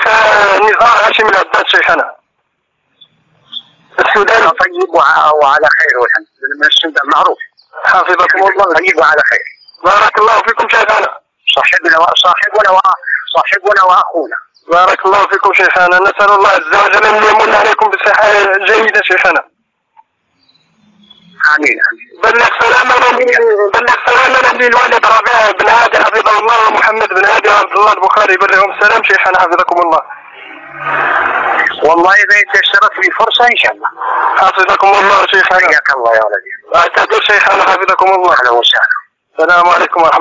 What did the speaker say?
الشيخ نزار هاشم العباس شيخنا السوداني. طيب وعلى خير والحمد لله، من السودان معروف. حفظكم الله. طيب وعلى خير. بارك الله فيكم شيخنا. صاحبنا وأخونا. بارك الله فيكم شيخنا، نسأل الله عز وجل أن يمن عليكم بصحة جيدة شيخنا. آمين. بلغ سلامنا للوالد ربيع بن هادي حفظه الله، ومحمد بن هادي وعبد الله البخاري، بلغهم السلام شيخنا حفظكم الله. والله إذا يتشرف لي فرصة إن شاء الله. حفظكم الله شيخنا. حياك الله يا ولدي. أعتذر شيخنا حفظكم الله. أهلا وسهلا. السلام عليكم ورحمة الله.